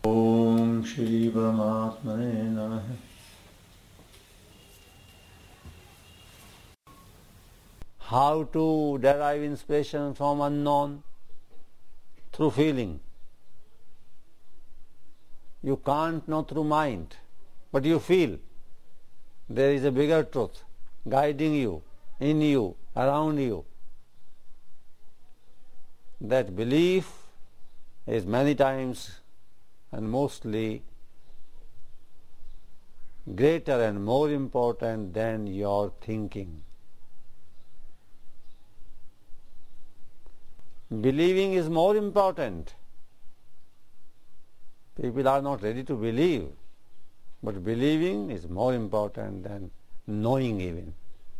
Om Shri Paramatmane Namaha. How to derive inspiration from unknown? Through feeling. You can't know through mind, but you feel there is a bigger truth guiding you, in you, around you. That belief is many times and mostly greater and more important than your thinking. Believing is more important. People are not ready to believe, but believing is more important than knowing even.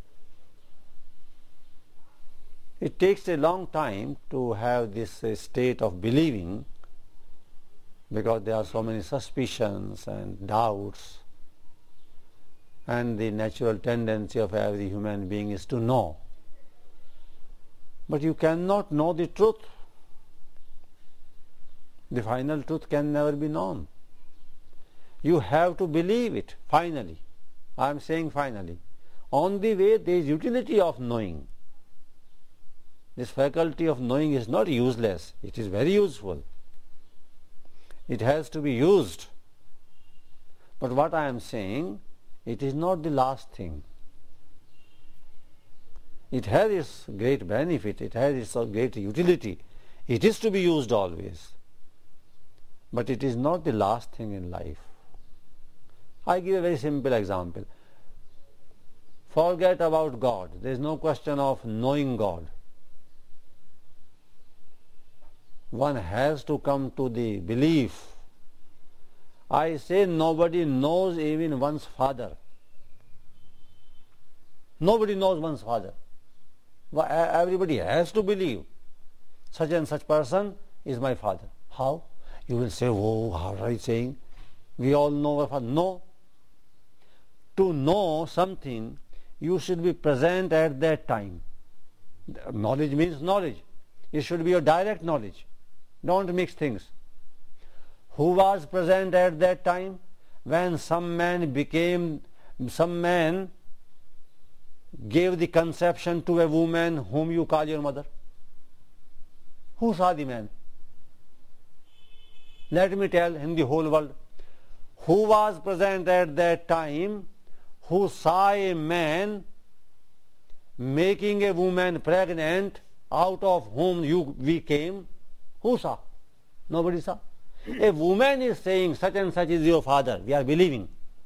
It takes a long time to have this state of believing because there are so many suspicions and doubts, and the natural tendency of every human being is to know. But you cannot know the truth. The final truth can never be known. You have to believe it, finally. I am saying finally. On the way there is utility of knowing. This faculty of knowing is not useless, it is very useful. It has to be used. But what I am saying, it is not the last thing. It has its great benefit, it has its great utility. It is to be used always. But it is not the last thing in life. I give a very simple example. Forget about God. There is no question of knowing God. One has to come to the belief. I say nobody knows even one's father. Nobody knows one's father. Everybody has to believe such and such person is my father. How? You will say, oh, how are you saying? We all know our father. No. To know something, you should be present at that time. Knowledge means knowledge. It should be your direct knowledge. Don't mix things. Who was present at that time? When some man gave the conception to a woman whom you call your mother. Who saw the man? Let me tell in the whole world. Who was present at that time who saw a man making a woman pregnant out of whom we came? Who saw? Nobody saw. A woman is saying such and such is your father. We are believing.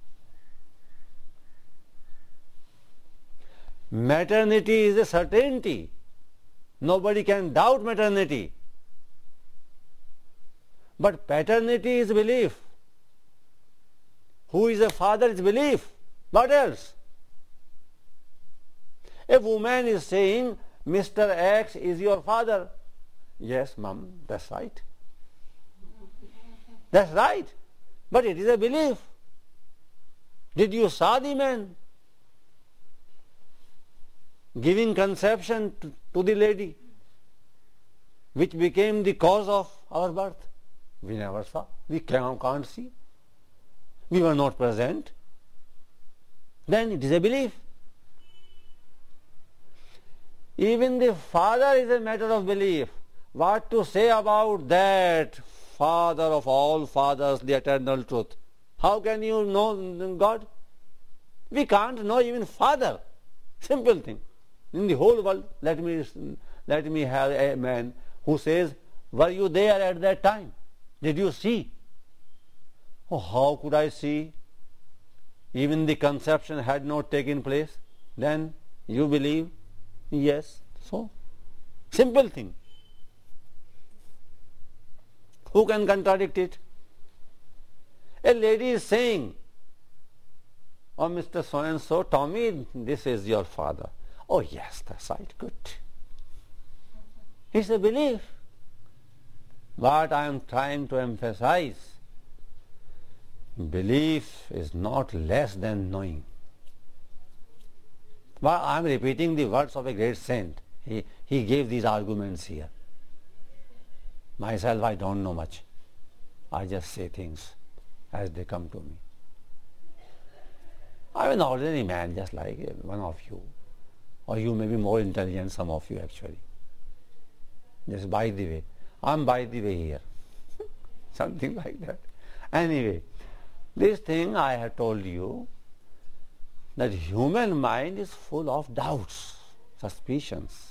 Maternity is a certainty. Nobody can doubt maternity. But paternity is belief. Who is a father is belief. What else? A woman is saying, Mr. X is your father. Yes, ma'am, that's right. That's right. But it is a belief. Did you saw the man giving conception to the lady, which became the cause of our birth? We never saw. We can't see. We were not present. Then it is a belief. Even the father is a matter of belief. What to say about that Father of all fathers, the eternal truth? How can you know God? We can't know even Father. Simple thing. In the whole world, let me have a man who says, were you there at that time? Did you see? Oh, how could I see? Even the conception had not taken place. Then you believe? Yes. So, simple thing. Who can contradict it? A lady is saying, oh, Mr. So-and-so, Tommy, this is your father. Oh, yes, that's right, good. It's a belief. What I am trying to emphasize, belief is not less than knowing. Well, I am repeating the words of a great saint. He gave these arguments here. Myself, I don't know much. I just say things as they come to me. I'm an ordinary man just like one of you. Or you may be more intelligent, some of you actually. Just by the way. I'm by the way here. Something like that. Anyway, this thing I have told you, that human mind is full of doubts, suspicions.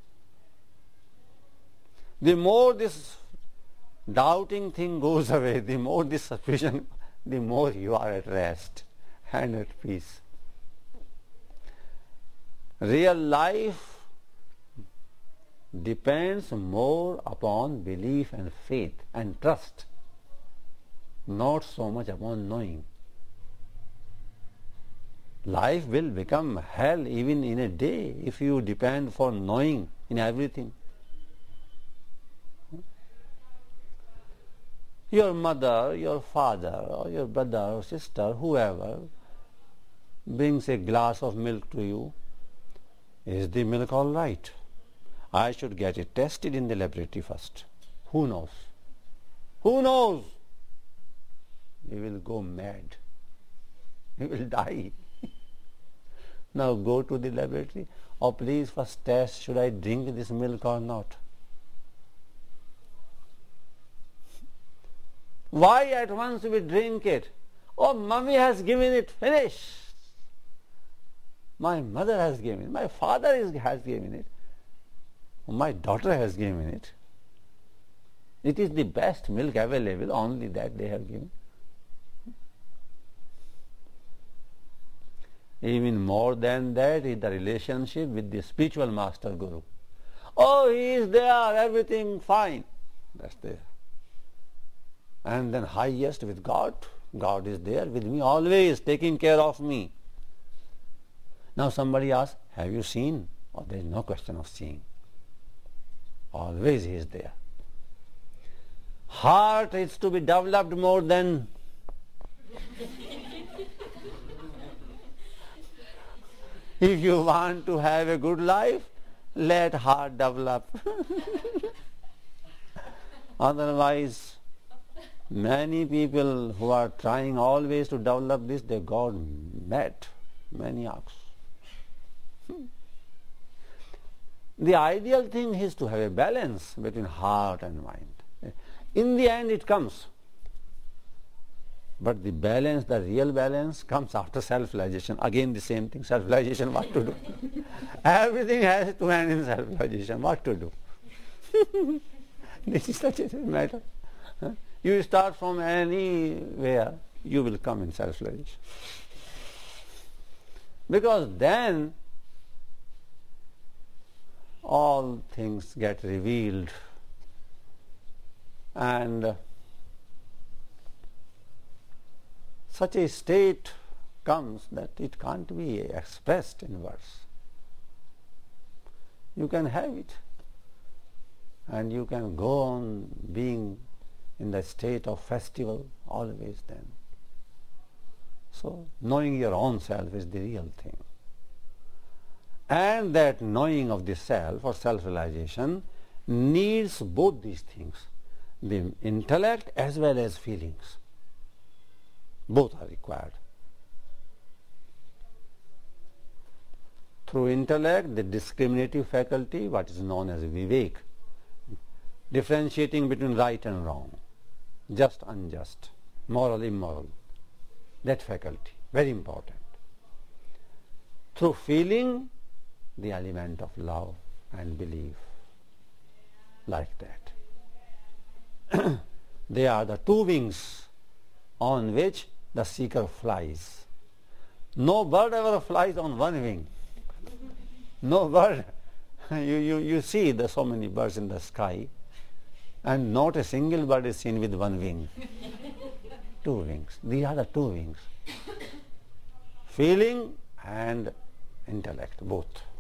The more this doubting thing goes away, the more this suspicion, the more you are at rest and at peace. Real life depends more upon belief and faith and trust, not so much upon knowing. Life will become hell even in a day if you depend for knowing in everything. Your mother, your father, or your brother or sister, whoever, brings a glass of milk to you. Is the milk all right? I should get it tested in the laboratory first. Who knows? Who knows? You will go mad. You will die. Now go to the laboratory. Oh, please first test, should I drink this milk or not? Why at once we drink it? Oh, mommy has given it, finish. My mother has given it, my father has given it, my daughter has given it. It is the best milk available, only that they have given. Even more than that is the relationship with the spiritual master guru. Oh, he is there, everything fine. That's there. And then highest with God. God is there with me always, taking care of me. Now somebody asks, have you seen? Oh, there is no question of seeing. Always he is there. Heart is to be developed more than if you want to have a good life, let heart develop. Otherwise, many people who are trying always to develop this, they got mad, maniacs. The ideal thing is to have a balance between heart and mind. In the end it comes. But the balance, the real balance, comes after self-realization. Again the same thing, self-realization, what to do? Everything has to end in self-realization, what to do? This is such a matter. You start from anywhere, you will come in self-realization. Because then all things get revealed and such a state comes that it can't be expressed in words. You can have it and you can go on being in the state of festival always then. So knowing your own self is the real thing. And that knowing of the self or self-realization needs both these things, the intellect as well as feelings. Both are required. Through intellect, the discriminative faculty, what is known as vivek, differentiating between right and wrong, just, unjust, moral, immoral, that faculty, very important. Through feeling, the element of love and belief, like that. They are the two wings on which the seeker flies. No bird ever flies on one wing. No bird. You see so many birds in the sky, and not a single bird is seen with one wing. Two wings. These are the two wings. Feeling and intellect, both.